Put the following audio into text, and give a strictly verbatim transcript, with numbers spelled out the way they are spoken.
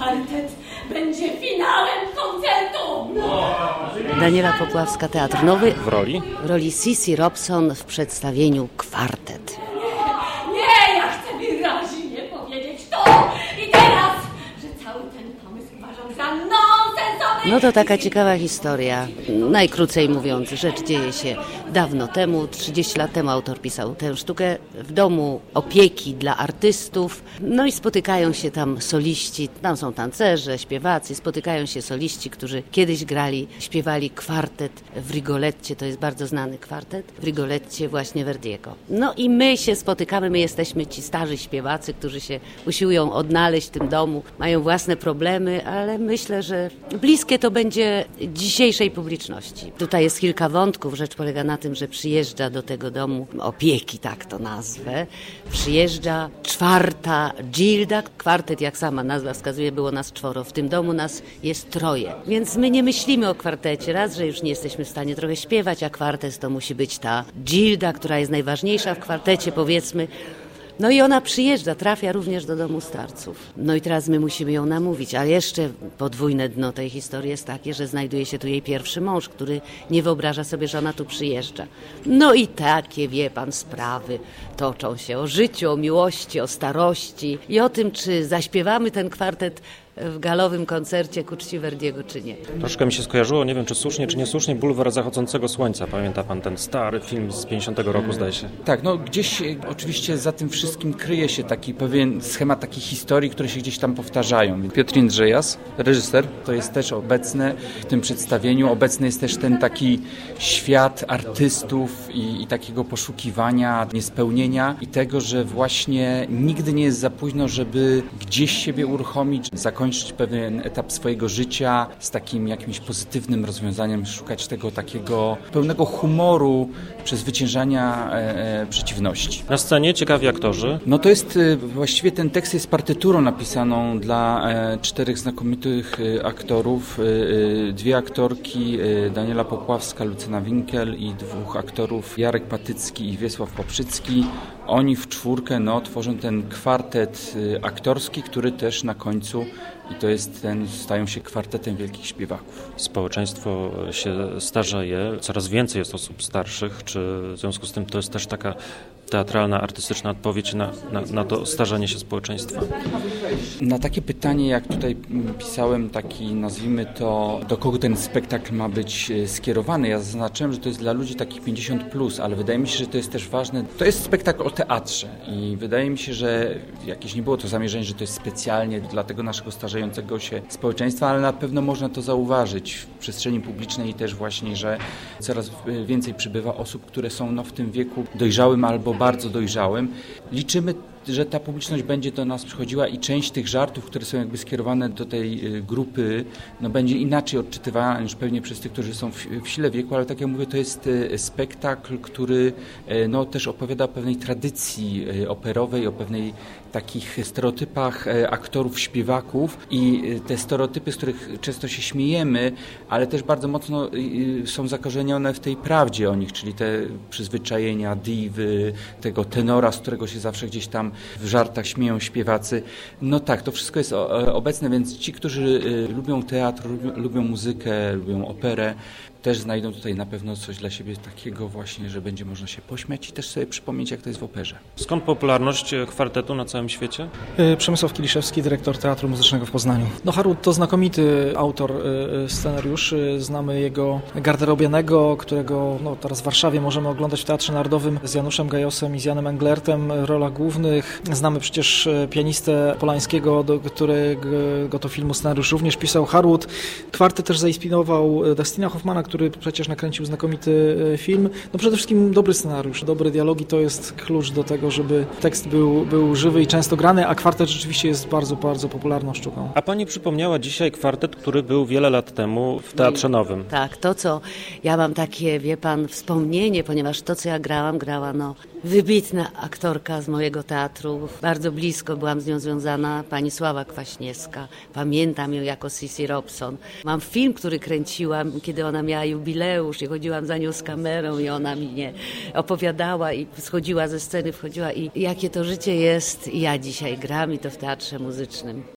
kwartet będzie finałem koncertu! Daniela Popławska, Teatr Nowy. W roli? W roli Cissy Robson w przedstawieniu Kwartet. Nie, ja chcę wyraźnie powiedzieć to i teraz, że cały ten pomysł uważam za nonsensowy. No to taka ciekawa historia. Najkrócej mówiąc, rzecz dzieje się dawno temu, trzydzieści lat temu autor pisał tę sztukę w domu opieki dla artystów. No i spotykają się tam soliści, tam są tancerze, śpiewacy, spotykają się soliści, którzy kiedyś grali, śpiewali kwartet w Rigoletcie, to jest bardzo znany kwartet, w Rigoletcie właśnie Verdiego. No i my się spotykamy, my jesteśmy ci starzy śpiewacy, którzy się usiłują odnaleźć w tym domu, mają własne problemy, ale myślę, że bliskie to będzie dzisiejszej publiczności. Tutaj jest kilka wątków, rzecz polega na tym, że przyjeżdża do tego domu opieki, tak to nazwę, przyjeżdża czwarta Gilda. Kwartet, jak sama nazwa wskazuje, było nas czworo. W tym domu nas jest troje. Więc my nie myślimy o kwartecie. Raz, że już nie jesteśmy w stanie trochę śpiewać, a kwartet to musi być ta Gilda, która jest najważniejsza w kwartecie, powiedzmy. No i ona przyjeżdża, trafia również do domu starców. No i teraz my musimy ją namówić, ale jeszcze podwójne dno tej historii jest takie, że znajduje się tu jej pierwszy mąż, który nie wyobraża sobie, że ona tu przyjeżdża. No i takie, wie pan, sprawy toczą się o życiu, o miłości, o starości i o tym, czy zaśpiewamy ten kwartet w galowym koncercie ku czci Verdiego, czy nie. Troszkę mi się skojarzyło, nie wiem czy słusznie, czy niesłusznie, Bulwar Zachodzącego Słońca. Pamięta pan ten stary film z pięćdziesiątego roku, zdaje się? Tak, no gdzieś oczywiście za tym wszystkim kryje się taki pewien schemat takich historii, które się gdzieś tam powtarzają. Piotr Jędrzejas, reżyser, to jest też obecny w tym przedstawieniu. Obecny jest też ten taki świat artystów i, i takiego poszukiwania, niespełnienia i tego, że właśnie nigdy nie jest za późno, żeby gdzieś siebie uruchomić, zakończyć pewien etap swojego życia z takim jakimś pozytywnym rozwiązaniem, szukać tego takiego pełnego humoru, przezwyciężania e, e, przeciwności. Na scenie ciekawi aktorzy. No to jest, e, właściwie ten tekst jest partyturą napisaną dla e, czterech znakomitych e, aktorów. E, e, dwie aktorki, e, Daniela Popławska, Lucyna Winkel i dwóch aktorów, Jarek Patycki i Wiesław Poprzycki. Oni w czwórkę no, tworzą ten kwartet e, aktorski, który też na końcu i to jest ten, stają się kwartetem wielkich śpiewaków. Społeczeństwo się starzeje, coraz więcej jest osób starszych, czy w związku z tym to jest też taka teatralna, artystyczna odpowiedź na, na, na to starzenie się społeczeństwa? Na takie pytanie, jak tutaj pisałem, taki nazwijmy to, do kogo ten spektakl ma być skierowany, ja zaznaczyłem, że to jest dla ludzi takich pięćdziesiąt plus, ale wydaje mi się, że to jest też ważne. To jest spektakl o teatrze i wydaje mi się, że jakieś nie było to zamierzenie, że to jest specjalnie dla tego naszego starzejącego się społeczeństwa, ale na pewno można to zauważyć w przestrzeni publicznej i też właśnie, że coraz więcej przybywa osób, które są no, w tym wieku dojrzałym albo bardzo dojrzałym. Liczymy, że ta publiczność będzie do nas przychodziła i część tych żartów, które są jakby skierowane do tej grupy, no będzie inaczej odczytywana niż pewnie przez tych, którzy są w, w sile wieku, ale tak jak mówię, to jest spektakl, który no, też opowiada o pewnej tradycji operowej, o pewnej takich stereotypach aktorów, śpiewaków i te stereotypy, z których często się śmiejemy, ale też bardzo mocno są zakorzenione w tej prawdzie o nich, czyli te przyzwyczajenia, diwy, tego tenora, z którego się zawsze gdzieś tam w żartach śmieją śpiewacy. No tak, to wszystko jest obecne, więc ci, którzy lubią teatr, lubią muzykę, lubią operę, też znajdą tutaj na pewno coś dla siebie takiego właśnie, że będzie można się pośmiać i też sobie przypomnieć, jak to jest w operze. Skąd popularność kwartetu na całym świecie? Przemysław Kiliszewski, dyrektor Teatru Muzycznego w Poznaniu. No Harut to znakomity autor scenariuszy. Znamy jego Garderobianego, którego no, teraz w Warszawie możemy oglądać w Teatrze Narodowym z Januszem Gajosem i z Janem Englertem w rolach głównych. Znamy przecież pianistę Polańskiego, do którego to filmu scenariusz również pisał Harut. Kwartet też zainspirował Dustina Hoffmana, który przecież nakręcił znakomity film. No przede wszystkim dobry scenariusz, dobre dialogi to jest klucz do tego, żeby tekst był, był żywy i często grany, a kwartet rzeczywiście jest bardzo, bardzo popularną sztuką. A pani przypomniała dzisiaj kwartet, który był wiele lat temu w Teatrze Nowym. Tak, to co, ja mam takie, wie pan, wspomnienie, ponieważ to co ja grałam, grała no wybitna aktorka z mojego teatru, bardzo blisko byłam z nią związana, pani Sława Kwaśniewska. Pamiętam ją jako Cissy Robson. Mam film, który kręciłam, kiedy ona miała jubileusz i chodziłam za nią z kamerą i ona mi nie opowiadała i schodziła ze sceny, wchodziła i jakie to życie jest. I ja dzisiaj gram i to w Teatrze Muzycznym.